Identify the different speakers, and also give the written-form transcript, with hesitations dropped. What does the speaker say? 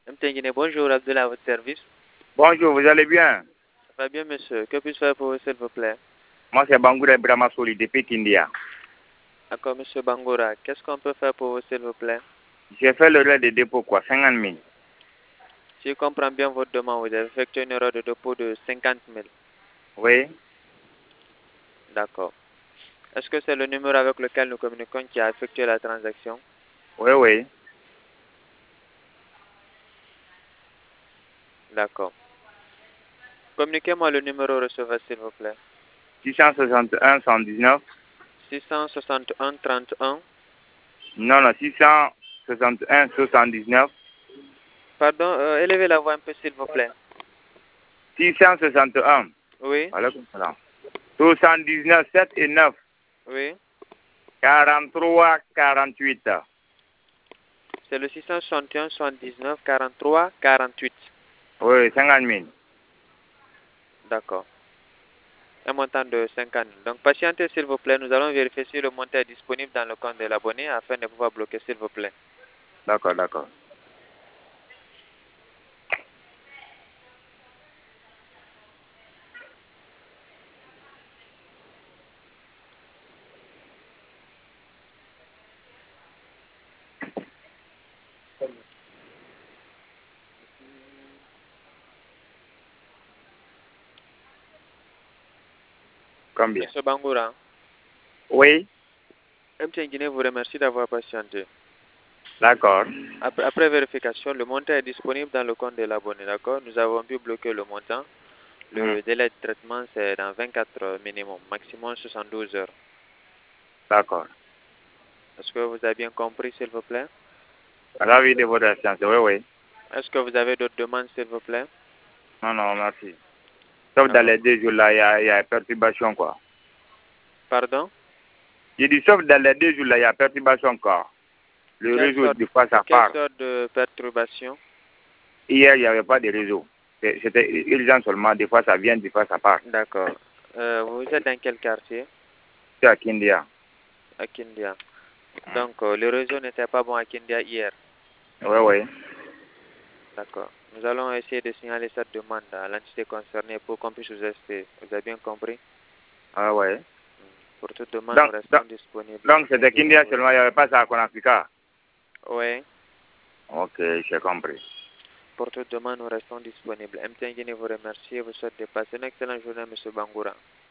Speaker 1: Mtengine, bonjour, Abdullah, à votre service.
Speaker 2: Bonjour, vous allez bien?
Speaker 1: Ça va bien, monsieur. Que puis-je faire pour vous, s'il vous plaît?
Speaker 2: Moi, c'est Bangoura Brahma Soli depuis Kindia.
Speaker 1: D'accord, monsieur Bangoura. Qu'est-ce qu'on peut faire pour vous, s'il vous plaît?
Speaker 2: J'ai fait le relais de dépôt, quoi, 50 000.
Speaker 1: Si je comprends bien votre demande, vous avez effectué une erreur de dépôt de 50 000.
Speaker 2: Oui,
Speaker 1: D'accord. Est-ce que c'est le numéro avec lequel nous communiquons qui a effectué la transaction?
Speaker 2: oui, oui.
Speaker 1: D'accord. Communiquez-moi le numéro receveur, s'il vous plaît.
Speaker 2: 661 119.
Speaker 1: 661 31.
Speaker 2: Non, non, 661 79.
Speaker 1: Pardon, élevez la voix un peu, s'il vous plaît.
Speaker 2: 661.
Speaker 1: Oui,
Speaker 2: Voilà comme ça. 79, 7 et 9.
Speaker 1: oui.
Speaker 2: 43, 48.
Speaker 1: C'est le 661 79 43 48.
Speaker 2: Oui, 50 000.
Speaker 1: D'accord. Un montant de 50 000. Donc, patientez, s'il vous plaît. Nous allons vérifier si le montant est disponible dans le compte de l'abonné afin de pouvoir bloquer, s'il vous plaît.
Speaker 2: D'accord, d'accord. Combien?
Speaker 1: Monsieur Bangoura,
Speaker 2: Oui,
Speaker 1: MTN Guinée vous remercie d'avoir patienté.
Speaker 2: d'accord.
Speaker 1: Après vérification, le montant est disponible dans le compte de l'abonné, d'accord? Nous avons pu bloquer le montant. Le délai de traitement, c'est dans 24 heures minimum, maximum 72 heures.
Speaker 2: D'accord.
Speaker 1: Est-ce que vous avez bien compris, s'il vous plaît?
Speaker 2: Ravi de votre assistance. Oui, oui.
Speaker 1: Est-ce que vous avez d'autres demandes, s'il vous plaît?
Speaker 2: Non, non, merci. Sauf dans
Speaker 1: D'accord.
Speaker 2: les 2 jours là, il y a perturbation, quoi.
Speaker 1: Pardon?
Speaker 2: J'ai dit, sauf dans les 2 jours là, il y a perturbation encore. Le réseau, des fois, ça
Speaker 1: Quelle
Speaker 2: part.
Speaker 1: sorte de perturbation?
Speaker 2: Hier, il n'y avait pas de réseau. C'était urgent seulement. Des fois, ça vient, des fois, ça part.
Speaker 1: D'accord. Vous êtes dans quel quartier?
Speaker 2: C'est à Kindia.
Speaker 1: À Kindia. Donc, le réseau n'était pas bon à Kindia hier.
Speaker 2: Oui, oui.
Speaker 1: D'accord. Nous allons essayer de signaler cette demande à l'entité concernée pour qu'on puisse vous assister. Vous avez bien compris?
Speaker 2: Ah, ouais.
Speaker 1: Pour toute demande, nous
Speaker 2: Donc,
Speaker 1: restons disponibles.
Speaker 2: donc c'était Kindia seulement, il n'y avait pas ça à Konafrika.
Speaker 1: Oui.
Speaker 2: Ok, j'ai compris.
Speaker 1: Pour toute demande, nous restons disponibles. MTN Guinée vous remercie et vous souhaite de passer une excellente journée, M. Bangoura.